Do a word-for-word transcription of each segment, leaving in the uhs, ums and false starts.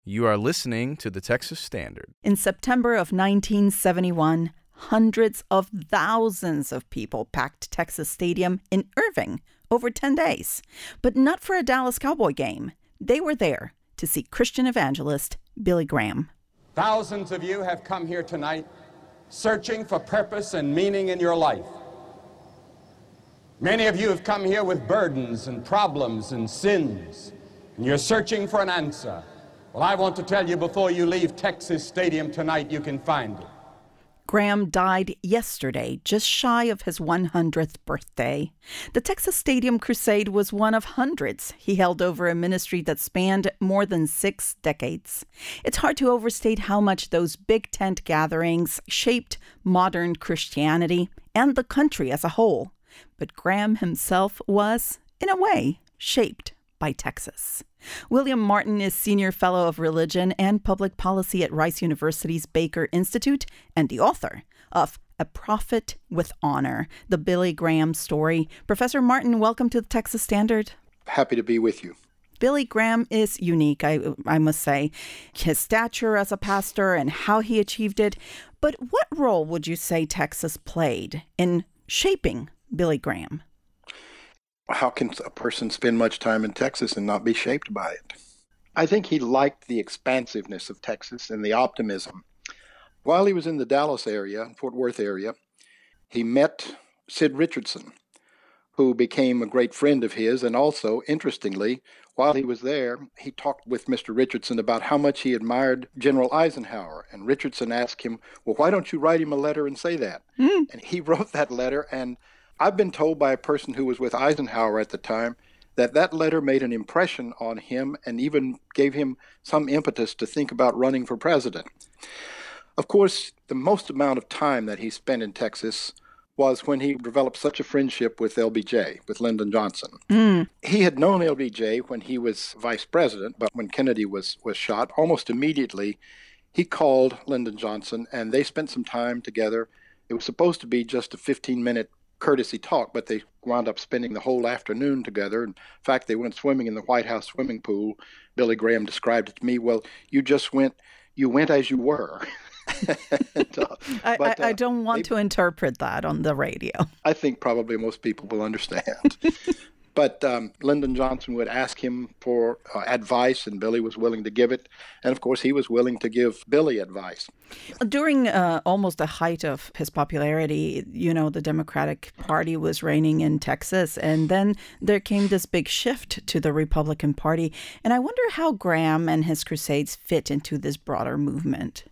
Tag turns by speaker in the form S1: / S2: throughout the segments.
S1: You are listening to the Texas Standard.
S2: In September of nineteen seventy-one, hundreds of thousands of people packed Texas Stadium in Irving over ten days. But not for a Dallas Cowboy game. They were there to see Christian evangelist Billy Graham.
S3: Thousands of you have come here tonight searching for purpose and meaning in your life. Many of you have come here with burdens and problems and sins, and you're searching for an answer. Well, I want to tell you, before you leave Texas Stadium tonight, you can find it.
S2: Graham died yesterday, just shy of his one hundredth birthday. The Texas Stadium Crusade was one of hundreds he held over a ministry that spanned more than six decades. It's hard to overstate how much those big tent gatherings shaped modern Christianity and the country as a whole. But Graham himself was, in a way, shaped by Texas. William Martin is Senior Fellow of Religion and Public Policy at Rice University's Baker Institute and the author of A Prophet with Honor, the Billy Graham story. Professor Martin, welcome to the Texas Standard.
S4: Happy to be with you.
S2: Billy Graham is unique, I, I must say. His stature as a pastor and how he achieved it. But what role would you say Texas played in shaping Billy Graham?
S4: How can a person spend much time in Texas and not be shaped by it? I think he liked the expansiveness of Texas and the optimism. While he was in the Dallas area, Fort Worth area, he met Sid Richardson, who became a great friend of his. And also, interestingly, while he was there, he talked with Mister Richardson about how much he admired General Eisenhower. And Richardson asked him, well, why don't you write him a letter and say that? Mm. And he wrote that letter, and I've been told by a person who was with Eisenhower at the time that that letter made an impression on him and even gave him some impetus to think about running for president. Of course, the most amount of time that he spent in Texas was when he developed such a friendship with L B J, with Lyndon Johnson. Mm. He had known L B J when he was vice president, but when Kennedy was, was shot, almost immediately he called Lyndon Johnson and they spent some time together. It was supposed to be just a fifteen-minute courtesy talk, but they wound up spending the whole afternoon together. In fact, they went swimming in the White House swimming pool. Billy Graham described it to me, well, you just went, you went as you were. and, uh,
S2: I,
S4: but,
S2: I, I don't want
S4: they,
S2: to interpret that on the radio.
S4: I think probably most people will understand. But um, Lyndon Johnson would ask him for uh, advice, and Billy was willing to give it. And, of course, he was willing to give Billy advice.
S2: During uh, almost the height of his popularity, you know, the Democratic Party was reigning in Texas. And then there came this big shift to the Republican Party. And I wonder how Graham and his crusades fit into this broader movement.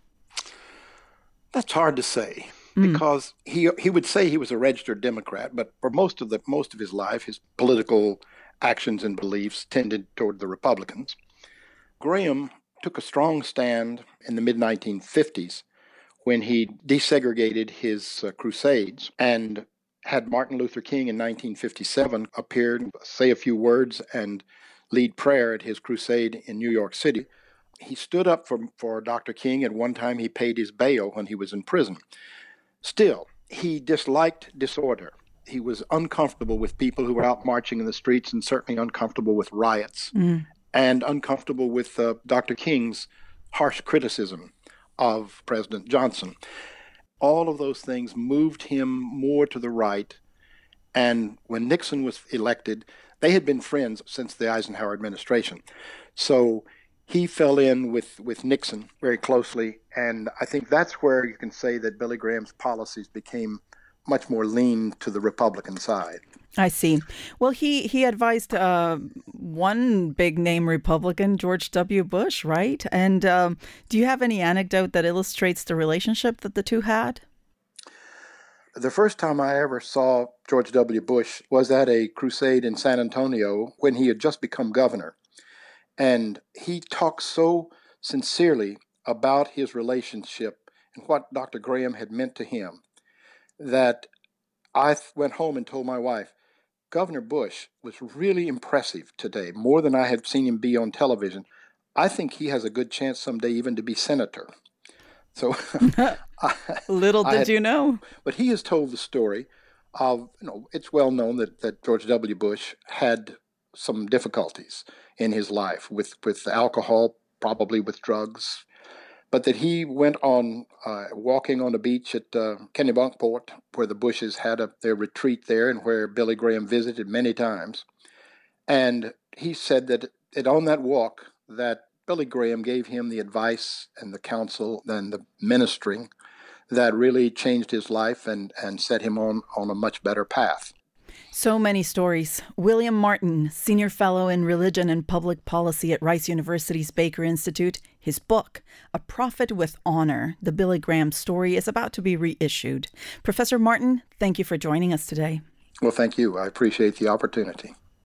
S4: That's hard to say. Because he he would say he was a registered Democrat, but for most of the most of his life, his political actions and beliefs tended toward the Republicans. Graham took a strong stand in the mid nineteen fifties when he desegregated his uh, crusades and had Martin Luther King in nineteen fifty-seven appear, say a few words, and lead prayer at his crusade in New York City. He stood up for, for Doctor King. At one time, he paid his bail when he was in prison. Still, he disliked disorder. He was uncomfortable with people who were out marching in the streets, and certainly uncomfortable with riots, mm. and uncomfortable with uh, Doctor King's harsh criticism of President Johnson. All of those things moved him more to the right. And when Nixon was elected, they had been friends since the Eisenhower administration. So he fell in with, with Nixon very closely, and I think that's where you can say that Billy Graham's policies became much more lean to the Republican side.
S2: I see. Well, he, he advised uh, one big-name Republican, George W. Bush, right? And um, do you have any anecdote that illustrates the relationship that the two had?
S4: The first time I ever saw George W. Bush was at a crusade in San Antonio when he had just become governor. And he talked so sincerely about his relationship and what Doctor Graham had meant to him that I went home and told my wife, Governor Bush was really impressive today, more than I had seen him be on television. I think he has a good chance someday even to be senator. So,
S2: I, little did had, you know.
S4: But he has told the story of, you know, it's well known that, that George W. Bush had some difficulties in his life with, with alcohol probably with drugs, but that he went on uh, walking on the beach at uh, Kennebunkport, where the Bushes had a, their retreat there and where Billy Graham visited many times. And he said that, that on that walk, that Billy Graham gave him the advice and the counsel and the ministering that really changed his life and, and set him on, on a much better path.
S2: So many stories. William Martin, Senior Fellow in Religion and Public Policy at Rice University's Baker Institute. His book, A Prophet with Honor, The Billy Graham Story, is about to be reissued. Professor Martin, thank you for joining us today.
S4: Well, thank you. I appreciate the opportunity.